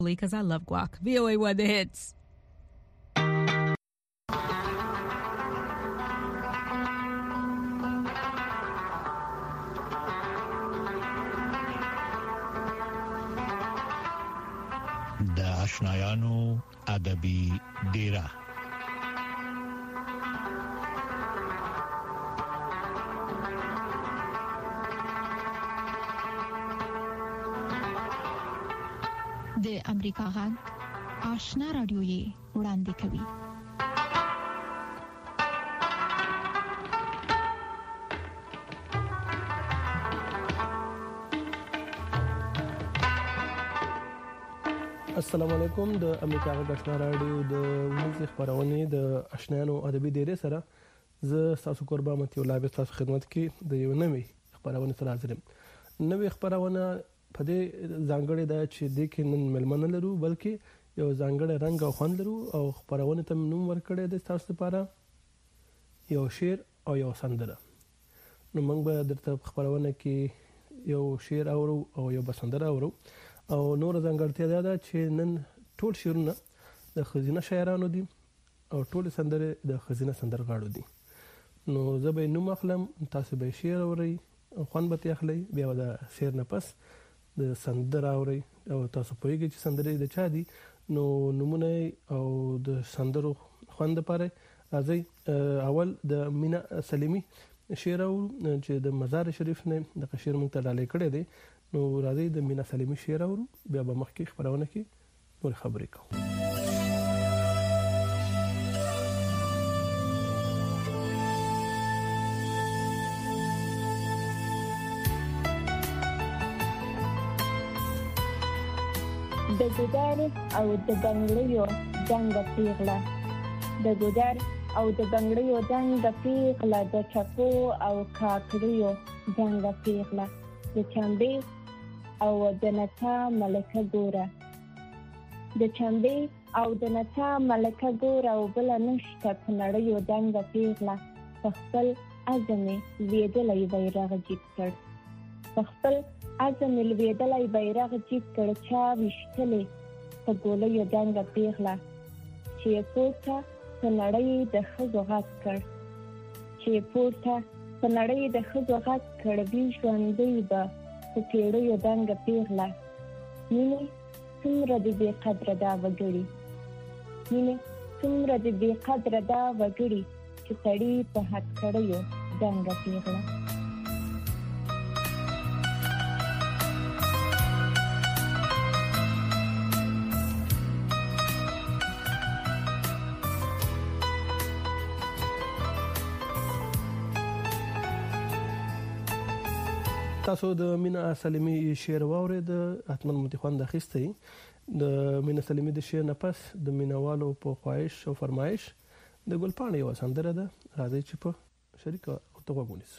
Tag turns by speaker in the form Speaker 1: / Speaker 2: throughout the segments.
Speaker 1: Because I love guac. VOA Weather Hits.
Speaker 2: د آشنایانو ادبي ډیره.
Speaker 3: د امریکا غږ آشنا رادیو یې وړاندې کوي.
Speaker 4: السلام علیکم. د امریکا غږ آشنا رادیو د ورځې خبرونه د آشنایانو ادبي ډیره سره زه تاسو قربان متي الله به تاسو خدمت کې د یو نوې خبرونه سره حاضر یم. نوې خبرونه په دې ځانګړې ده چې د کې نن ملمنه لرو بلکې یو ځانګړی رنګ او خوند لرو او خبرونه ته نوم ورکړی د تاسو لپاره یو شعر او یو سندره. نو موږ به درته خبرونه کې یو شعر اورو او یو سندره اورو او نور ځانګړتیا ده چې نن ټول شعرونه د خزینه شاعرانو دي او ټول سندره د خزینه سندرغاړو دي. نو زه به نوم اخلم، تاسو به شعر اورئ او خوند به اخلئ، بیا د شعر نه پس د سندره اورئ او تاسو پوهیږئ چې سندره د چا دي. نو نمونه او د سندرو خوند لپاره راځي اول د مینا سلیمی شعر او چې د مزار شریف نه د شعر مونږ ته ډالې کړې دي. نو راځي د مینا سلیمی شعر او بیا به مخکې خبرونه کې نور خبرې کوو.
Speaker 5: د ګودر او د بنگړیو جنگ پیغله، د ګودر او د بنگړیو جنگ پیغله، د چپو او کاکړیو جنگ پیغله، د چمبې او د نڅا ملکه ګوره، د چمبې او د نڅا ملکه ګوره او بل نشته په نړیو جنگ پیغله، په خپل عزم لویدلی بیرغ جیب کړ، په خپل عزم لویدلی بیرغ جیب کړ، چا ویشتلې په ګولیو جنگ پیغله، چې پورته په نړۍ د ښځو غږ کړ، چې پورته په نړۍ د ښځو غږ کړ، وي ژوندی به په پیړیو جنگ پیغله، مینې څومره د بې قدره دا وګړي، مینې څومره د بې قدره دا وګړي، چې سړي په هتکړیو جنگ پیغله.
Speaker 4: تاسو د مینا سلیمی شعر واورید، اتمن متخوند اخیسته. د مینا سلیمی د شعر نه پس د مینوالو په خواهش او فرمایش د ګلپاڼې یو سندره ده، راځي چې په شریک او توګونیس.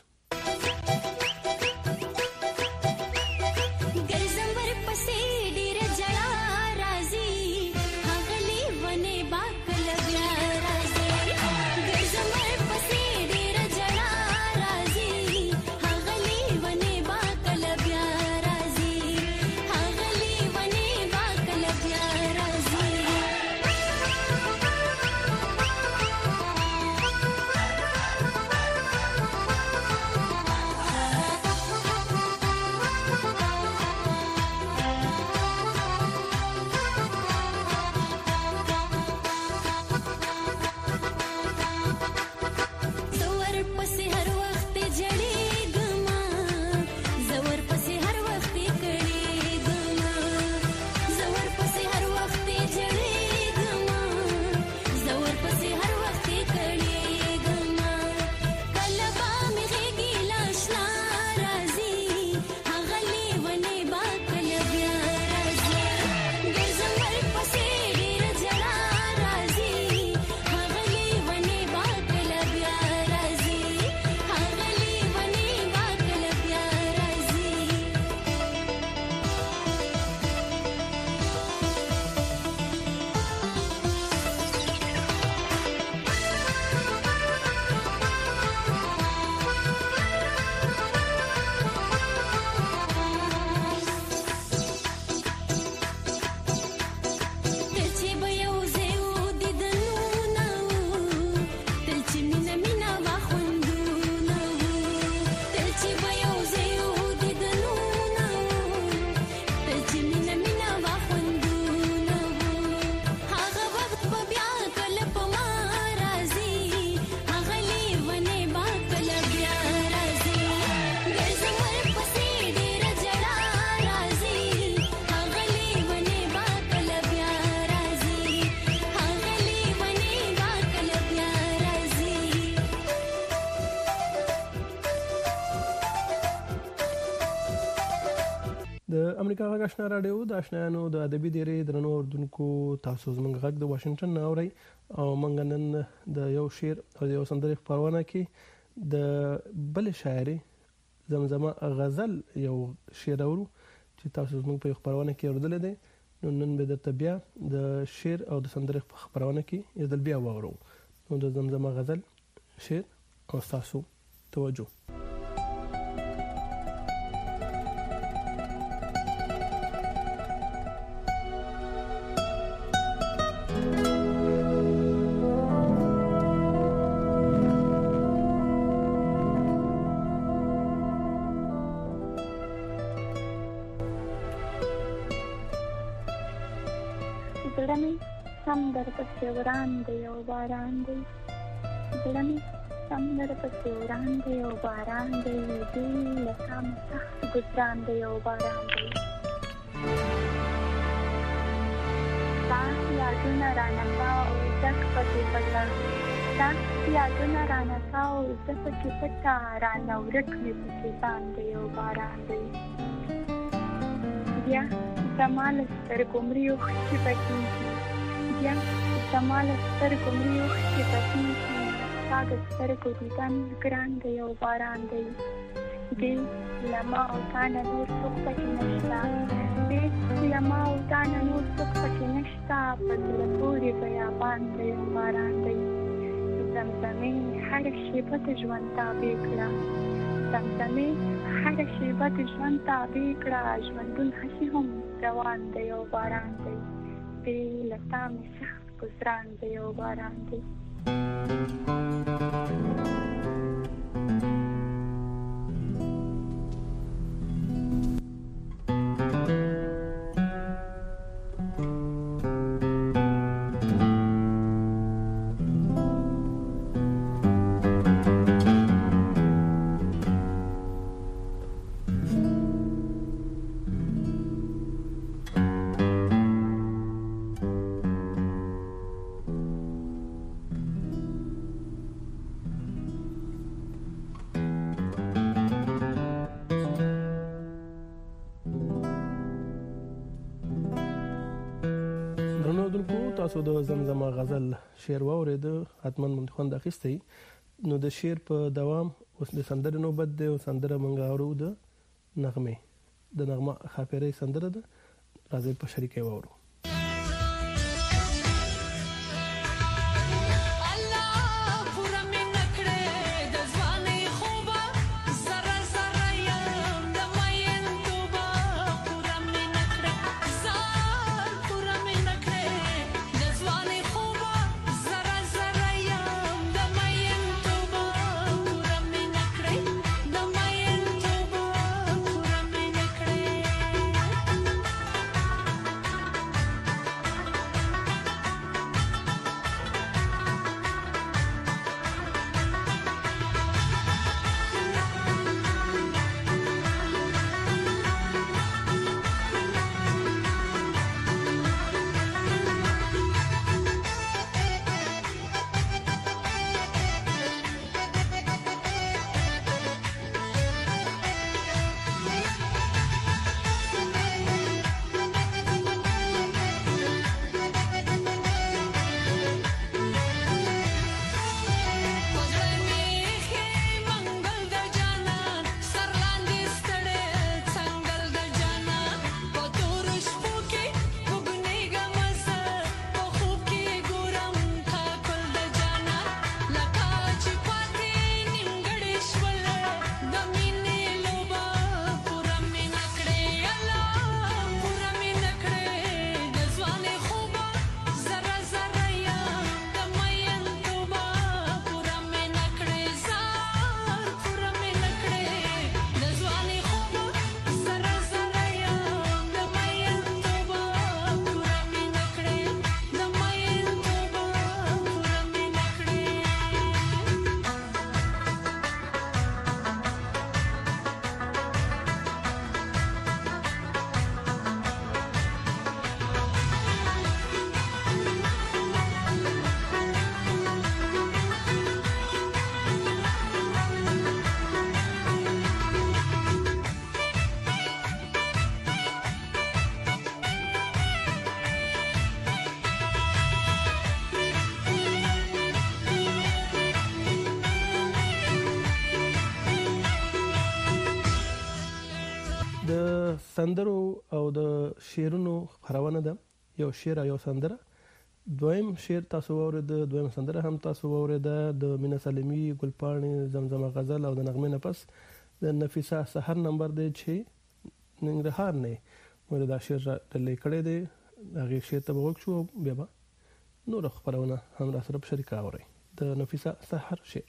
Speaker 4: امریکا غږ آشنا رادیو د آشنایانو د ادبي ډیرې درنو اوردونکو تاسو زموږ غږ د واشنگټن نه اورئ او موږ نن د یو شعر او یو سندرې خپرونه کې د بل شاعري زمزمه غزل یو شعر اورو چې تاسو زموږ په خپرونه کې اوردل دي. نو نن به درته بیا د شعر او د سندرې خپرونه کې یو ځل بیا واورو. نو د زمزمه غزل شعر او تاسو توجه.
Speaker 5: زړه مې سم درپسې وران دی او باران دی، زړه مې سم درپسې وران دی او باران دی، دې له تا مې سخت ګزران دی او باران دی. ستا یادونه رانه کا او ډک پکې پټه، ستا یادونه رانه کا او زه پکې پټه، رانه ورک مې پکې ځان دی او باران دی. بیا زما له سترګو مري اوښکې بهېږي، بیا زما له سترګو مري اوښکې بهېږي، ستا د سترګو دیدن ګران دی او باران دی. دې له ما او تا نه نور څوک پکې نشته، دې له ما او تا نه نور څوک پکې نشته، په زړه پورې بیابان دی او باران دی. زمزمې هره شېبه د ژوند تابع کړه، زمزمې هره شېبه د ژوند تابع کړه، ژوندون هسې هم روان دی او باران دی، دې له تا مې سخت ګزران دی او باران دی. تاسو د زمزمه غزل شعر واورید، حتماً مونږ خوند اخیستی. نو د شعر په دوام اوس د سندرې نوبت دی او سندره مونږ اورو د نغمه خاپیرۍ سندره ده، راځئ په شریکه واورو.
Speaker 4: سندرو او د شعرونو خبرونه ده. یو شعر او یو سندره. دویم شعر تاسو اورید، دویم سندره هم تاسو اورید، د مینا سلیمی، ګلپاڼې، زمزمه غزل او د نغمه نه پس د نفیسه سحر نمبر دی چې ننګرهار نه مور دا شعر ډلې کړي دی. هغه شعر ته وګورئ بیا به نور خبرونه هم را سره شریک اوري. د نفیسه سحر شعر.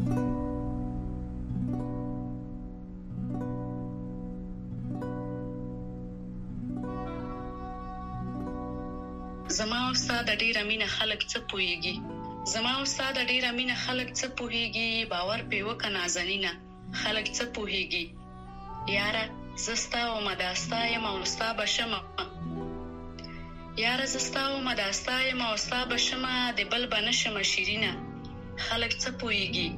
Speaker 6: زما او استاد ډیره مینه خلک څه پوهیږي، زما او استاد ډیره مینه خلک څه پوهیږي، باور په وکه نازنینه خلک څه پوهیږي. یاره زستا او مداستا یم او ستا بشم، یاره زستا او مداستا یم او ستا بشم، د بل بنشم شیرینه خلک څه پوهیږي.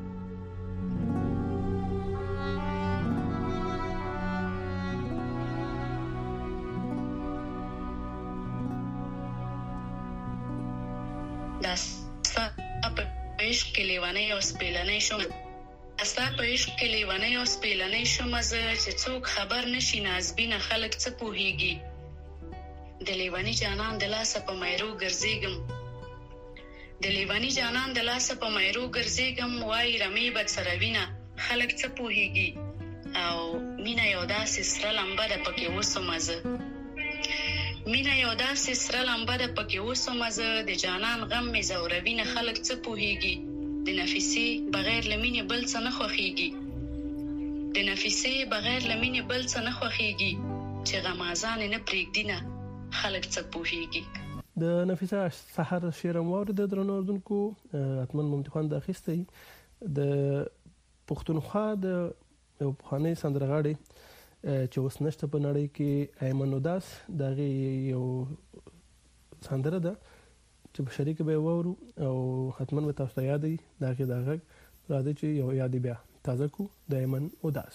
Speaker 6: داستا په عشق کې لیوانې او سپېلنې شوم، داستا په عشق کې لیوانې او سپېلنې شوم، زه چې څوک خبر نشي نازبینه خلک څه پوهیږي. د لیوانی جانان د لاسه په مېرو ګرځېږم، د لیوانی جانان د لاسه په مېرو ګرځېږم، وای رمې بد سره وینه خلک څه پوهیږي. او مینا یو داسې سره لمبه ده پکې وسوم زه، مینا یو داسې سره لمبه ده پکې وسوم زه، د جانان غم مې زوروي نه خلک څه پوهیږي. د نفیسې بغیر له مینې بل څه نه خوښیږي، د نفیسې بغیر له مینې بل څه نه خوښیږي، چې غمازان نه پرېږدي نه خلک څه پوهیږي.
Speaker 4: د نفیسه سحر شعر مورد درنو اردوونکو اتمن ممتحان د اخیستی د پښتونخوا د یو پخوانی سندرغاړي چې اوس نشته په نړۍ کې، ایمن وداس، دغه یو سندره ده چې په شریک به وورو او حتمن به تاسو ته یادې دغه راځي چې یو یادې بیا تازه کو د ایمن وداس.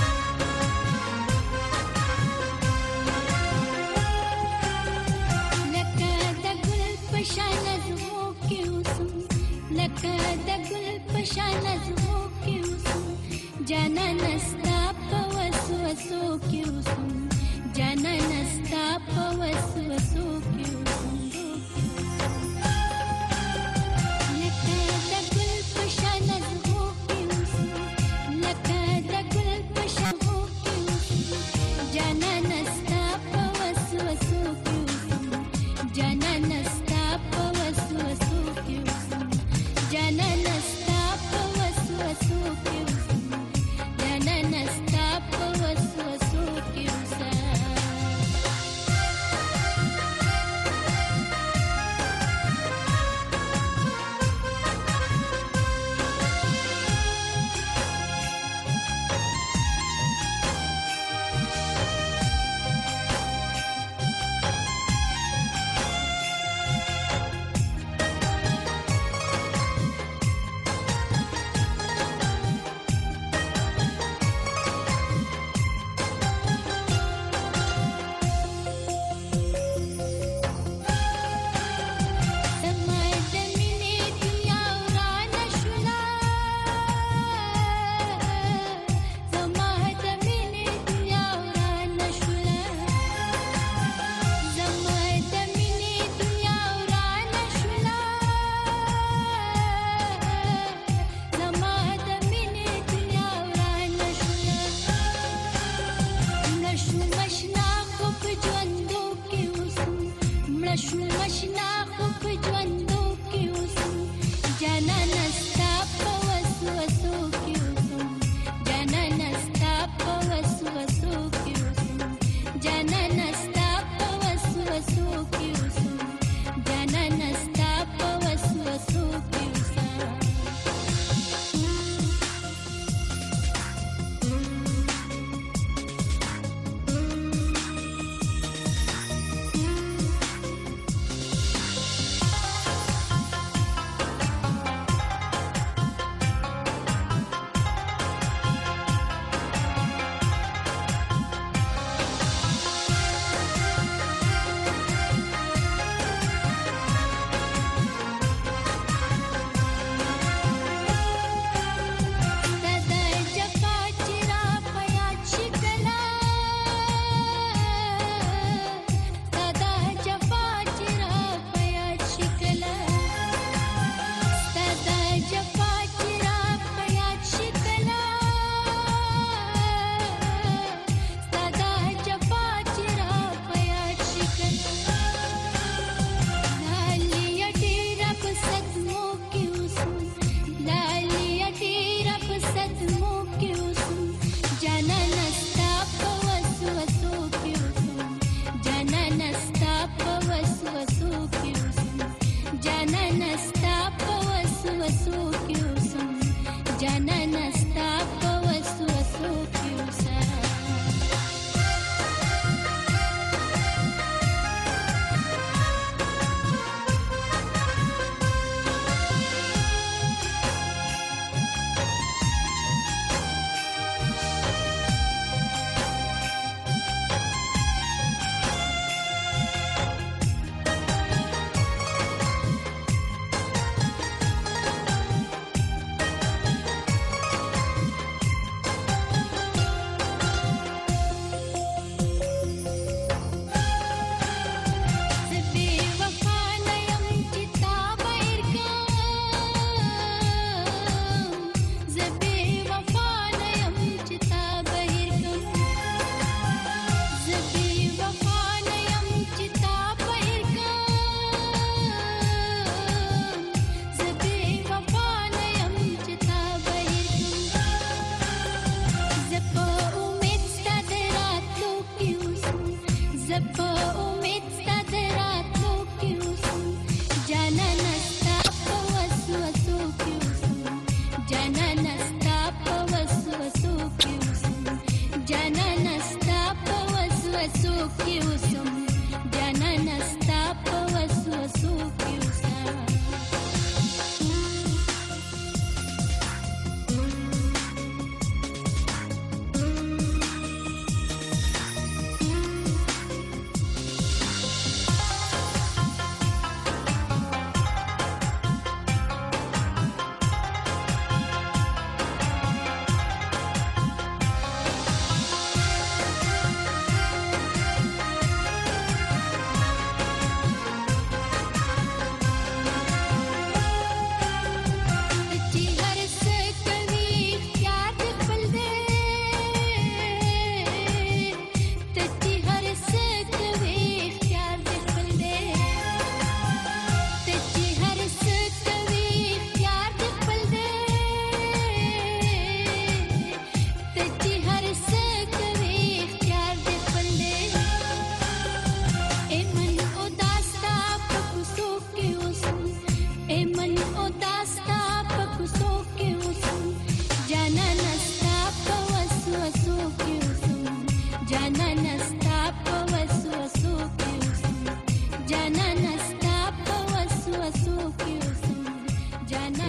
Speaker 7: لکه د ګل په شان زمو کې اوسم، جانا نستا په وسوسو کې اوسم، جانا نستا په وسوسو کې اوسم. لکه د ګل په شان زمو کې اوسم، لکه د ګل په شان زمو کې اوسم، جانا نستا په وسوسو کې اوسم، جانا نستا په وسوسو کې اوسم، جانا نستا په وسوسو کې اوسم، جانا نستا په وسوسو کې اوسم.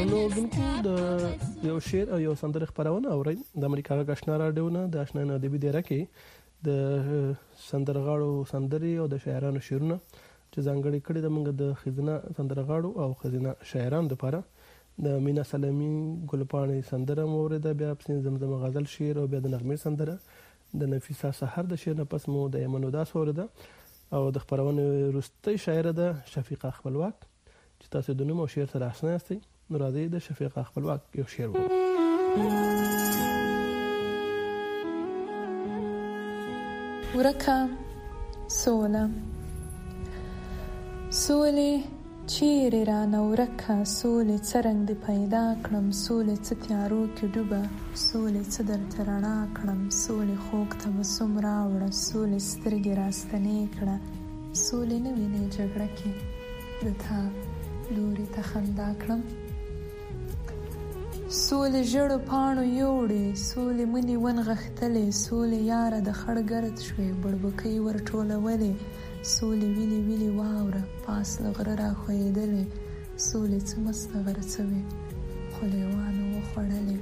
Speaker 4: درنو اوردونکو د یو شعر او یو سندره خبرونه اورئ د امریکا غږ آشنا رادیو نه د آشنا ادبي دیره کې د سندرغاړو سندري او د شاعرانو شعرونه چې ځانګړي کړي د موږ د خزینه سندرغاړو او خزینه شاعرانو لپاره د مینا سلامي ګلپاڼې سندره مورده بیا پسین زمزمه غزل شعر او بیا د نغمې سندره د نفیسه سحر د شعر نه پس مو د یمن وداس ورده او د خبرونه وروستي شاعره ده شفیقه خپلواک چې تاسو د نوم او شعر سره آشنا یاستئ نو راځئ د شفیقه خپلواک یو شعر وو
Speaker 8: ورکه سوله سولې چیرې رانه ورکه سولې څرنګ دې پیدا کړم سولې څه تیارو کې ډوبه سولې څه درته رڼا کړم سولې خوږ تبسم راوړه سولې سترګې راستنې کړه سولې نه وینې جګړه کې د تا لوري ته خندا کړم سولې ژړو پاڼو یوړې سولې منې ونغښتلې سولې یاره د خړ ګرد شوې بړبکۍ ورټولولې سولې ویلې ویلې واوره پاس له غره راښویېدلې سولې څه مسته غرڅوې خو لیوانو وخوړلې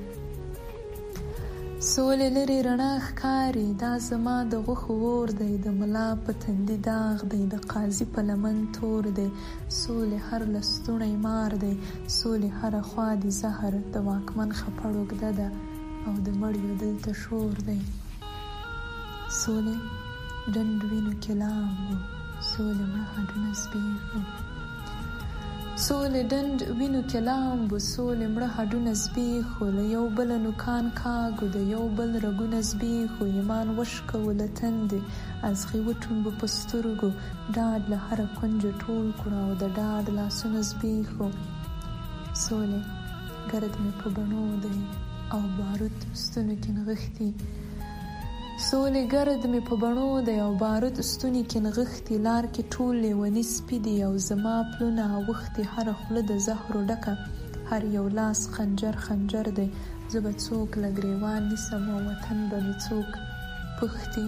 Speaker 8: سولې لرې رڼا ښکاري دا زما د غوښو اور دی د ملا په تندي داغ دی د قاضي په لمن تور دی سولې هر لستوڼی مار دی سولې هره خوا دي زهر د واکمن خپړ اوږده ده او د مړیو دلته شور دی سولې ډنډ وینو کې لامبو سولې مړه هډونه زبېښو سولې ډنډ وینو کې لامبو سولې مړه هډونه زبېښو له یو بله نوکان کاږو د یو بل رګونه زبېښو ایمان وشکوو له تندې ازغې وټومبو په سترګو ډاډ له هره کونجه ټول کړو او د ډاډ لاسونه زبېښو سولې ګرد مې په بڼو دی او بارود ستونو کې نغښتي سولې ګرد مې په بڼو دی او بارود ستوني کې نغښتي لار کې ټول لیوني سپي دي او زما پلونه اوښتي هره خوله د زهرو ډکه هر یو لاس خنجر خنجر دی زه به څوک له ګریوان نیسم او وطن به مې څوک پوښتي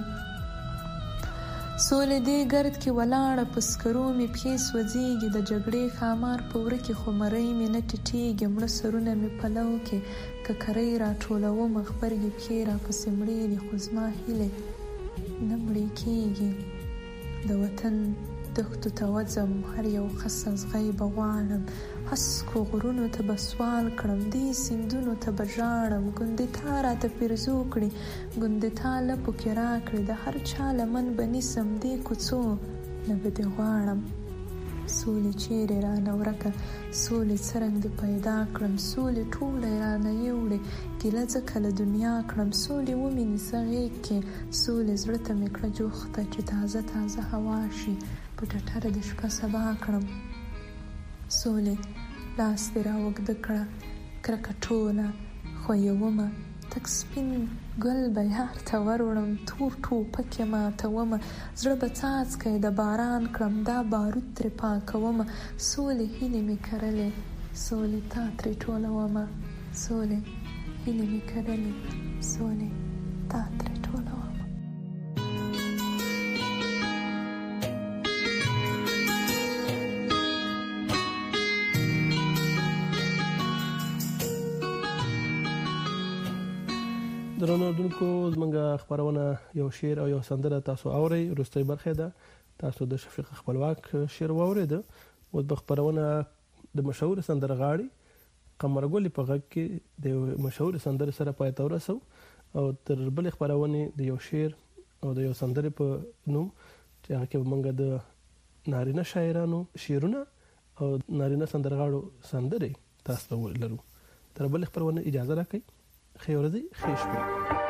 Speaker 8: سولې دې ګرد کې ولاړه په سکرو مې پښې سوځېږي د جګړې ښامار په وره کې خو مرۍ مې نه ټیټېږي مړه سرونه مې پلو کې ککرۍ راټولومه غبرګې پښې راپسې مړې دي خو زما هیلې نه مړې کېږي د وطن دښتو ته وځم هر یو خس ازغی به غواړم هسکو غرونو ته به سوال کړم دې سیندونو ته به ژاړم ګوندې تا راته پیرزو کړي ګوندې تا لپو کې راکړي د هر چا لمن به نیسم دې کوڅو نه به دې غواړم سولې چیرې رانه ورکه سولې څرنګ دې پیدا کړم سولې ټوله رانه یوړې ګیله ځکه له دنیا کړم سولې ومې نیسه غېږ کې سولې زړه ته مې کړه جوخته چې تازه تازه هوا شي په ټټره د شپه سبا کړم سولې لاس دې راوږده کړه کرکه ټوله ښویومه تک سپین ګل به یار ته وروړم تور ټوپک یې ماتومه زړه به څاڅکی د باران کړم دا بارود ترې پاکومه سولې هیلې مې کرلې سولې تا ترې ټولومه سولې هیلې مې کرلې سولې تا ترې ټولومه
Speaker 4: درنو اوردونکو زموږ خبرونه یو شعر او یو سندره تاسو اورئ وروستۍ برخه ده تاسو د شفیق خپلواک شعر واورېده اوس به خبرونه د مشهور سندرغاړي قمرګل په غږ کې د مشهور سندره سره پای ته ورسو او تر بل خبرونه د یو شعر او د یو سندره په نوم چې هغه کې موږ د نارینه شاعرانو شعرونه او نارینه سندرغاړو سندره تاسو ته ولرو تر بل خبرونه اجازه راکړئ خیر ورځې خیر شپه